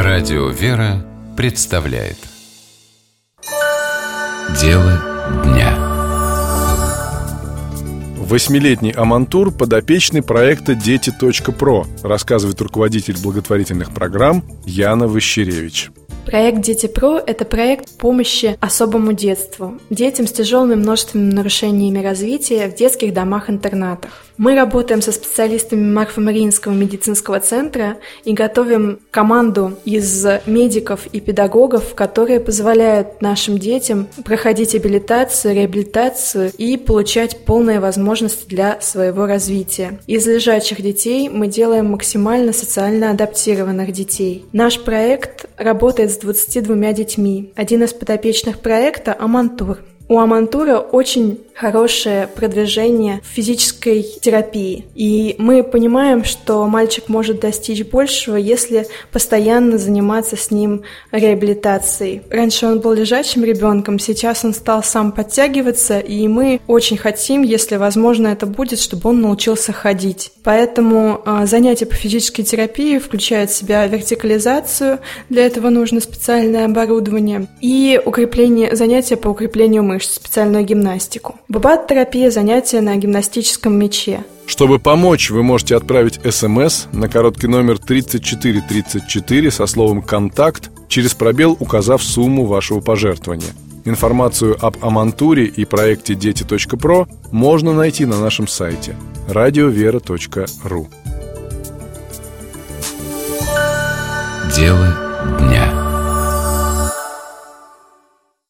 Радио «Вера» представляет «Дело дня». 8-летний Амантур подопечный проекта «Дети.про», рассказывает руководитель благотворительных программ Яна Ващеревич. Проект «Дети.про» — это проект помощи особому детству, детям с тяжелыми множественными нарушениями развития в детских домах-интернатах. Мы работаем со специалистами Марфа-Мариинского медицинского центра и готовим команду из медиков и педагогов, которые позволяют нашим детям проходить абилитацию, реабилитацию и получать полные возможности для своего развития. Из лежачих детей мы делаем максимально социально адаптированных детей. Наш проект работает с 22 детьми. Один из подопечных проекта – Амантур. У Амантура очень хорошее продвижение в физической терапии. И мы понимаем, что мальчик может достичь большего, если постоянно заниматься с ним реабилитацией. Раньше он был лежачим ребенком, сейчас он стал сам подтягиваться, и мы очень хотим, если возможно это будет, чтобы он научился ходить. Поэтому занятия по физической терапии включают в себя вертикализацию, для этого нужно специальное оборудование, и занятия по укреплению мышц, специальную гимнастику. Бабат-терапия – занятия на гимнастическом мяче. Чтобы помочь, вы можете отправить СМС на короткий номер 3434 со словом «Контакт», через пробел указав сумму вашего пожертвования. Информацию об Амантуре и проекте «Дети.про» можно найти на нашем сайте radiovera.ru. Дело дня.